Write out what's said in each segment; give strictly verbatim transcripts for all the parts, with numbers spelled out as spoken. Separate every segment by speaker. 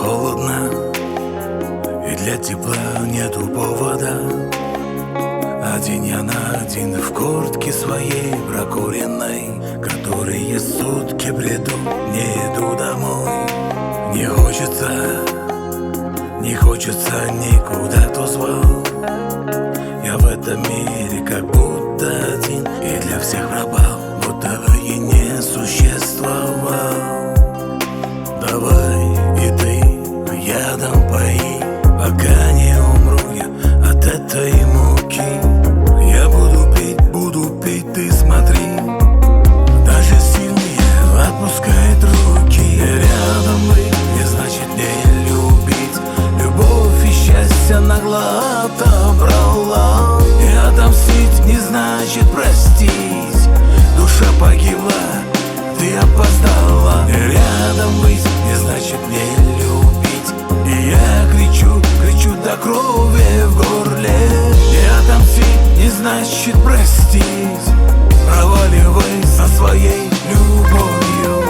Speaker 1: холодно, и для тепла нету повода. Один я на один в куртке своей прокуренной, которые сутки бреду, не иду домой. Не хочется, не хочется никуда, кто звал. Я в этом мире как будто один, и для всех пропал, будто бы и не существовал. Давай и ты ядом пои, пока не умру я от этой муки. Я буду пить, буду пить, ты смотри, даже сильнее отпускает руки. Рядом быть не значит не любить, любовь и счастье нагло отобрала. И отомстить не значит простить, душа погибла, ты опоздала. Рядом быть не значит не любить, и я кричу, кричу до крови в горле. И отомстить не значит простить, проваливай со своей любовью.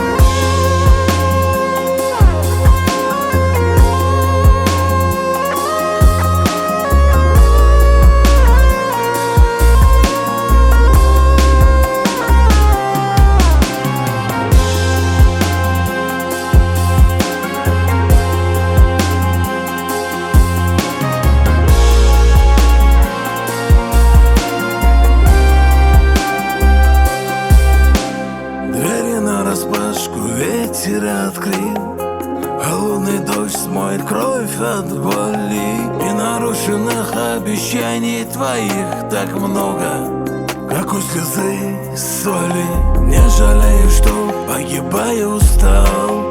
Speaker 1: Ветер открыл, холодный дождь смоет кровь от боли. И нарушенных обещаний твоих так много, как у слезы соли. Не жалею, что погибаю, устал,